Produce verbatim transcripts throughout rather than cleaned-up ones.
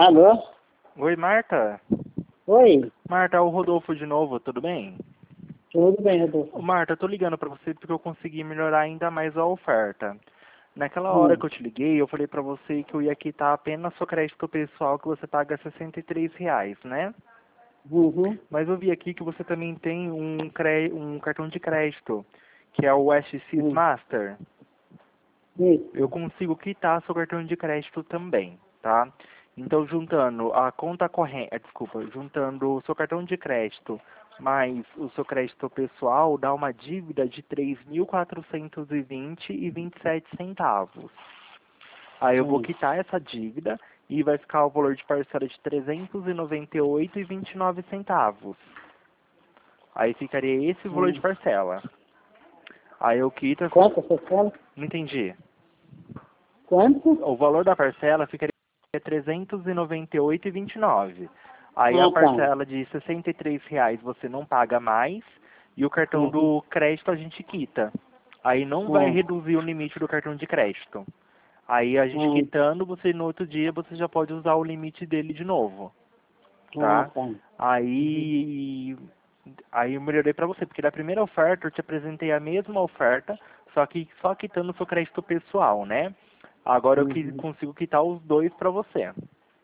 Alô? Oi, Marta. Oi, Marta, é o Rodolfo de novo, tudo bem? tudo bem, Ô, Rodolfo? Marta, eu tô ligando pra você porque eu consegui melhorar ainda mais a oferta. Naquela hora Hum, que eu te liguei, eu falei pra você que eu ia quitar apenas seu crédito pessoal, que você paga sessenta e três reais, né? uhum, Mas eu vi aqui que você também tem um, cre... um cartão de crédito, que é o S X hum, Master. Eu isso. consigo quitar seu cartão de crédito também, tá? Então, juntando a conta corrente, desculpa, juntando o seu cartão de crédito mais o seu crédito pessoal, dá uma dívida de três mil quatrocentos e vinte e vinte e sete centavos. Aí eu vou Hum, quitar essa dívida e vai ficar o valor de parcela de trezentos e noventa e oito e vinte e nove centavos. Aí ficaria esse o valor de hum. parcela. Aí eu quito essa... Quanto você fala? Não entendi. Quanto? O valor da parcela ficaria trezentos e noventa e oito e vinte e nove. Aí a Ah, tá. parcela de sessenta e três reais você não paga mais e o cartão Uhum, do crédito a gente quita. Aí não vai hum, reduzir o limite do cartão de crédito. Aí a gente hum, quitando, você no outro dia você já pode usar o limite dele de novo, ah, tá? tá. Uhum, Aí aí eu melhorei pra você, porque da primeira oferta eu te apresentei a mesma oferta, só que só quitando o seu crédito pessoal, né? Agora eu que- uhum. consigo quitar os dois pra você.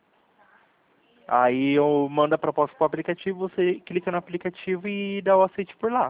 Aí eu mando a proposta pro aplicativo, você clica no aplicativo e dá o aceite por lá.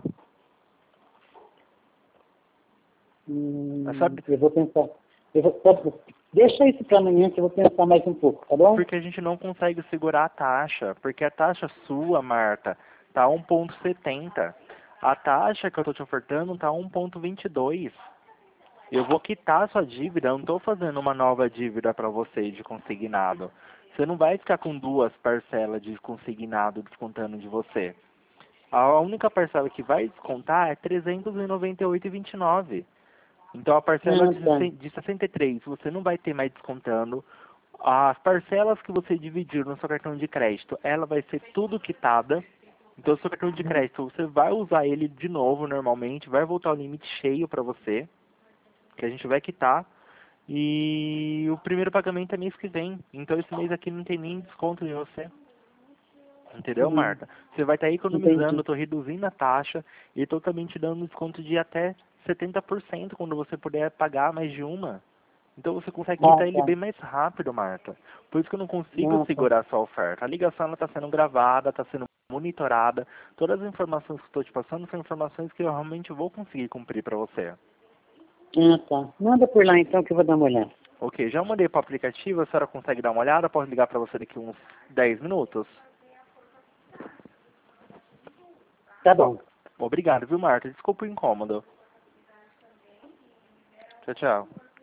Hum, Sabe? eu vou pensar. Eu vou, pode- deixa isso para amanhã que eu vou pensar mais um pouco, tá bom? Porque a gente não consegue segurar a taxa, porque a taxa sua, Marta, tá um ponto setenta. A taxa que eu tô te ofertando tá um ponto vinte e dois. Eu vou quitar a sua dívida, eu não estou fazendo uma nova dívida para você de consignado. Você não vai ficar com duas parcelas de consignado descontando de você. A única parcela que vai descontar é trezentos e noventa e oito e vinte e nove. Então a parcela Ah, de tá. de sessenta e três você não vai ter mais descontando. As parcelas que você dividir no seu cartão de crédito, ela vai ser tudo quitada. Então o seu cartão de Uhum, crédito, você vai usar ele de novo normalmente, vai voltar o limite cheio para você, que a gente vai quitar. E o primeiro pagamento é mês que vem. Então esse mês aqui não tem nem desconto em você. Entendeu, uhum. Marta? Você vai estar economizando, eu Entendi. estou reduzindo a taxa e estou também te dando um desconto de até setenta por cento quando você puder pagar mais de uma. Então você consegue Ah, quitar ele tá. bem mais rápido, Marta. Por isso que eu não consigo Ah, tá. segurar a sua oferta. A ligação está sendo gravada, está sendo monitorada. Todas as informações que estou te passando são informações que eu realmente vou conseguir cumprir para você. Ah, tá. Manda por lá então que eu vou dar uma olhada. Ok, já mandei para o aplicativo, a senhora consegue dar uma olhada? Posso ligar para você daqui uns dez minutos? Tá Ó, bom. obrigado, viu, Marta? Desculpa o incômodo. Tchau, tchau.